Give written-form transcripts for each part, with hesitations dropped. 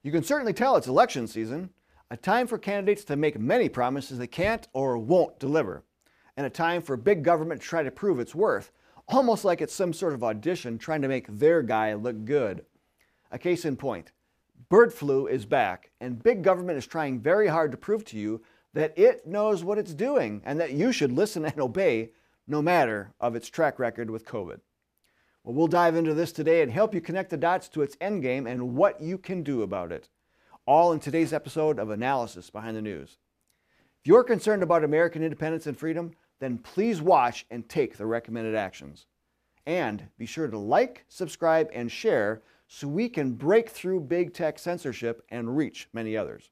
You can certainly tell it's election season, a time for candidates to make many promises they can't or won't deliver, and a time for big government to try to prove its worth, almost like it's some sort of audition trying to make their guy look good. A case in point, bird flu is back, and big government is trying very hard to prove to you that it knows what it's doing and that you should listen and obey no matter of its track record with COVID. Well, we'll dive into this today and help you connect the dots to its endgame and what you can do about it. All in today's episode of Analysis Behind the News. If you're concerned about American independence and freedom, then please watch and take the recommended actions. And be sure to like, subscribe, and share so we can break through big tech censorship and reach many others.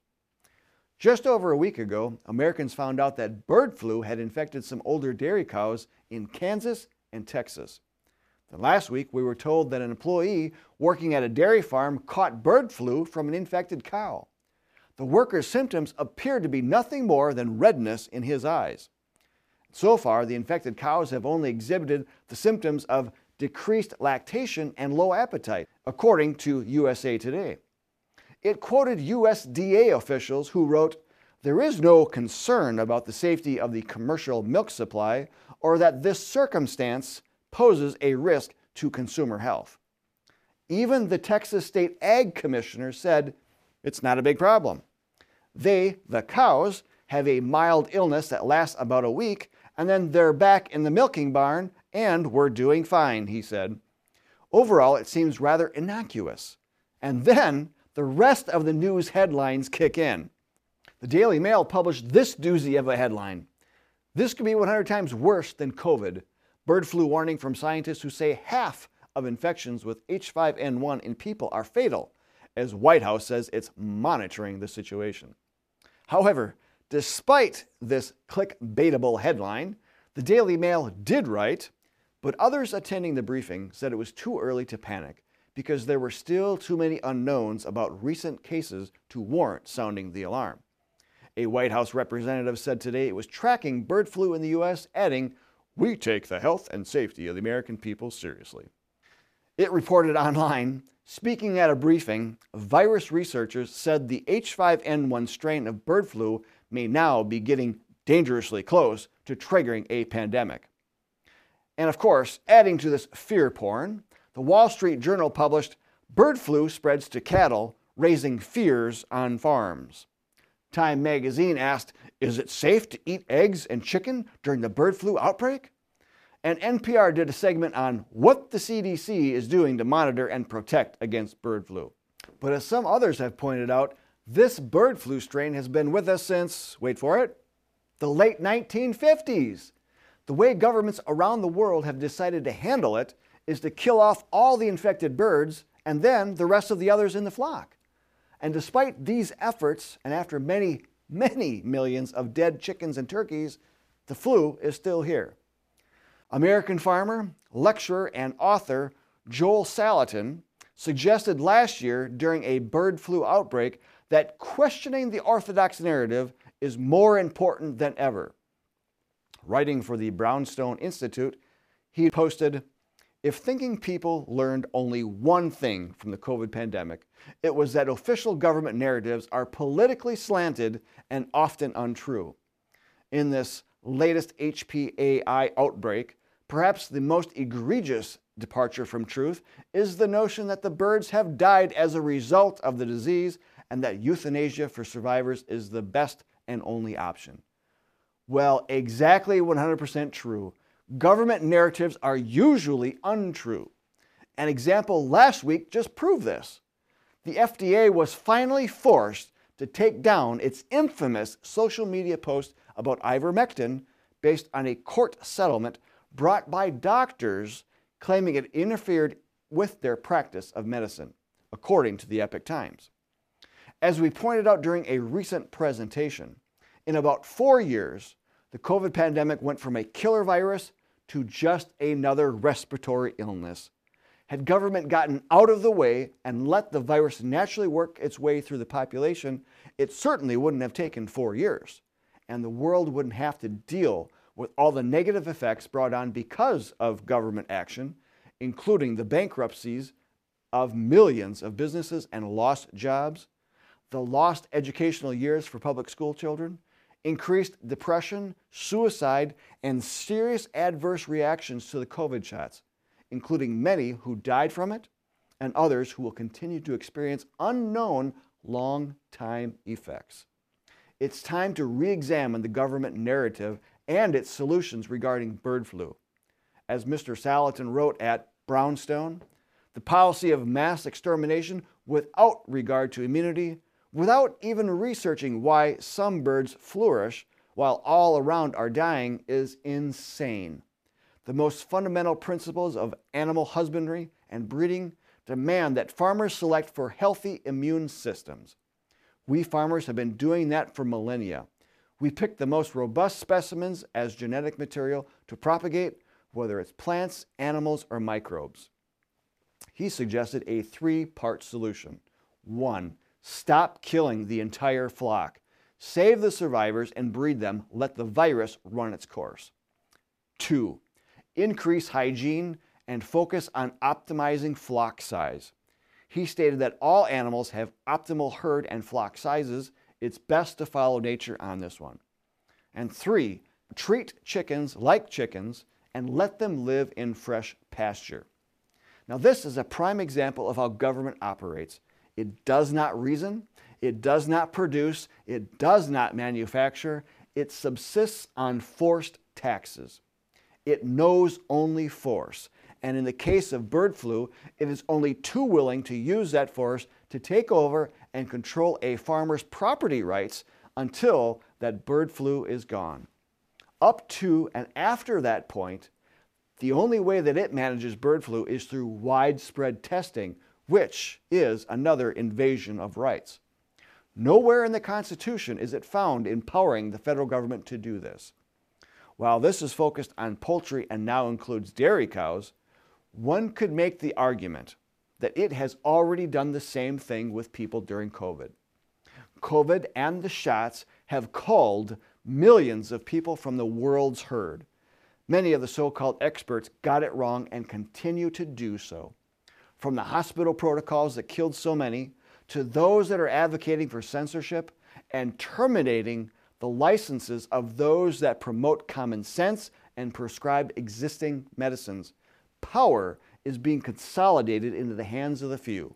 Just over a week ago, Americans found out that bird flu had infected some older dairy cows in Kansas and Texas. Then last week, we were told that an employee working at a dairy farm caught bird flu from an infected cow. The worker's symptoms appeared to be nothing more than redness in his eyes. So far, the infected cows have only exhibited the symptoms of decreased lactation and low appetite, according to USA Today. It quoted USDA officials who wrote, "There is no concern about the safety of the commercial milk supply or that this circumstance poses a risk to consumer health." Even the Texas State Ag Commissioner said it's not a big problem. They, the cows, have a mild illness that lasts about a week, and then they're back in the milking barn, and we're doing fine, he said. Overall, it seems rather innocuous. And then the rest of the news headlines kick in. The Daily Mail published this doozy of a headline. "This could be 100 times worse than COVID. Bird flu warning from scientists who say half of infections with H5N1 in people are fatal, as White House says it's monitoring the situation." However, despite this clickbaitable headline, the Daily Mail did write, but others attending the briefing said it was too early to panic because there were still too many unknowns about recent cases to warrant sounding the alarm. A White House representative said today it was tracking bird flu in the U.S., adding, "We take the health and safety of the American people seriously." It reported online, speaking at a briefing, virus researchers said the H5N1 strain of bird flu may now be getting dangerously close to triggering a pandemic. And of course, adding to this fear porn, the Wall Street Journal published, "Bird flu spreads to cattle, raising fears on farms." Time magazine asked, "Is it safe to eat eggs and chicken during the bird flu outbreak?" And NPR did a segment on what the CDC is doing to monitor and protect against bird flu. But as some others have pointed out, this bird flu strain has been with us since, wait for it, the late 1950s. The way governments around the world have decided to handle it is to kill off all the infected birds and then the rest of the others in the flock. And despite these efforts, and after many, many millions of dead chickens and turkeys, the flu is still here. American farmer, lecturer, and author Joel Salatin suggested last year during a bird flu outbreak that questioning the orthodox narrative is more important than ever. Writing for the Brownstone Institute, he posted, "If thinking people learned only one thing from the COVID pandemic, it was that official government narratives are politically slanted and often untrue. In this latest HPAI outbreak, perhaps the most egregious departure from truth is the notion that the birds have died as a result of the disease and that euthanasia for survivors is the best and only option." Well, exactly 100% true. Government narratives are usually untrue. An example last week just proved this. The FDA was finally forced to take down its infamous social media post about ivermectin based on a court settlement brought by doctors claiming it interfered with their practice of medicine, according to the Epoch Times. As we pointed out during a recent presentation, in about 4 years, the COVID pandemic went from a killer virus to just another respiratory illness. Had government gotten out of the way and let the virus naturally work its way through the population, it certainly wouldn't have taken 4 years, and the world wouldn't have to deal with all the negative effects brought on because of government action, including the bankruptcies of millions of businesses and lost jobs, the lost educational years for public school children, increased depression, suicide, and serious adverse reactions to the COVID shots, including many who died from it and others who will continue to experience unknown long-time effects. It's time to re-examine the government narrative and its solutions regarding bird flu. As Mr. Salatin wrote at Brownstone, the policy of mass extermination without regard to immunity, without even researching why some birds flourish while all around are dying, is insane. The most fundamental principles of animal husbandry and breeding demand that farmers select for healthy immune systems. We farmers have been doing that for millennia. We pick the most robust specimens as genetic material to propagate, whether it's plants, animals, or microbes. He suggested a three-part solution. 1. Stop killing the entire flock. Save the survivors and breed them. Let the virus run its course. 2. Increase hygiene and focus on optimizing flock size. He stated that all animals have optimal herd and flock sizes. It's best to follow nature on this one. And 3. Treat chickens like chickens and let them live in fresh pasture. Now, this is a prime example of how government operates. It does not reason, it does not produce, it does not manufacture, it subsists on forced taxes. It knows only force. And in the case of bird flu, it is only too willing to use that force to take over and control a farmer's property rights until that bird flu is gone. Up to and after that point, the only way that it manages bird flu is through widespread testing, which is another invasion of rights. Nowhere in the Constitution is it found empowering the federal government to do this. While this is focused on poultry and now includes dairy cows, one could make the argument that it has already done the same thing with people during COVID. COVID and the shots have culled millions of people from the world's herd. Many of the so-called experts got it wrong and continue to do so. From the hospital protocols that killed so many, to those that are advocating for censorship and terminating the licenses of those that promote common sense and prescribe existing medicines, power is being consolidated into the hands of the few.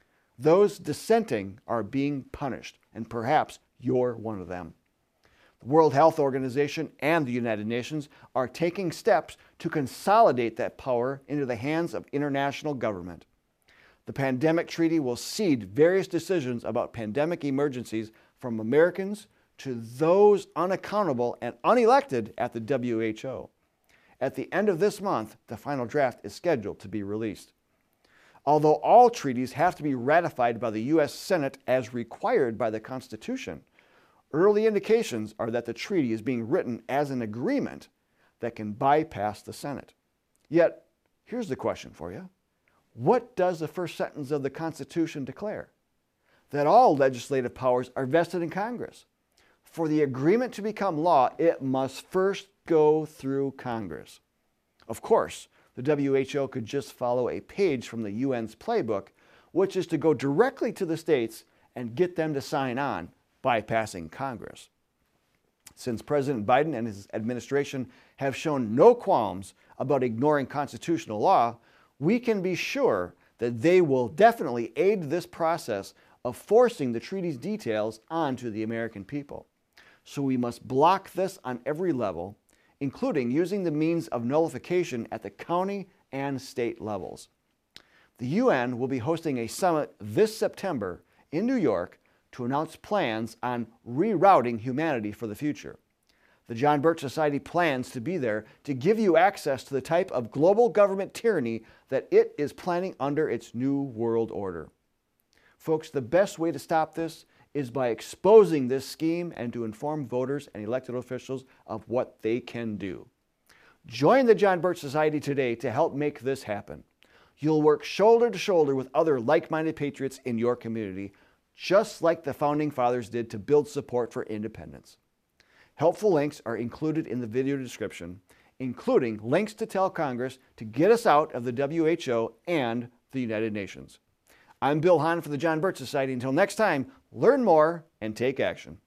Those dissenting are being punished, and perhaps you're one of them. The World Health Organization and the United Nations are taking steps to consolidate that power into the hands of international government. The pandemic treaty will cede various decisions about pandemic emergencies from Americans to those unaccountable and unelected at the WHO. At the end of this month, the final draft is scheduled to be released. Although all treaties have to be ratified by the U.S. Senate as required by the Constitution, early indications are that the treaty is being written as an agreement that can bypass the Senate. Yet, here's the question for you. What does the first sentence of the Constitution declare? That all legislative powers are vested in Congress. For the agreement to become law, it must first go through Congress. Of course, the WHO could just follow a page from the UN's playbook, which is to go directly to the states and get them to sign on, bypassing Congress. Since President Biden and his administration have shown no qualms about ignoring constitutional law, we can be sure that they will definitely aid this process of forcing the treaty's details onto the American people. So we must block this on every level, including using the means of nullification at the county and state levels. The UN will be hosting a summit this September in New York to announce plans on rerouting humanity for the future. The John Birch Society plans to be there to give you access to the type of global government tyranny that it is planning under its new world order. Folks, the best way to stop this is by exposing this scheme and to inform voters and elected officials of what they can do. Join the John Birch Society today to help make this happen. You'll work shoulder to shoulder with other like-minded patriots in your community, just like the Founding Fathers did to build support for independence. Helpful links are included in the video description, including links to tell Congress to get us out of the WHO and the United Nations. I'm Bill Hahn for the John Birch Society. Until next time, learn more and take action.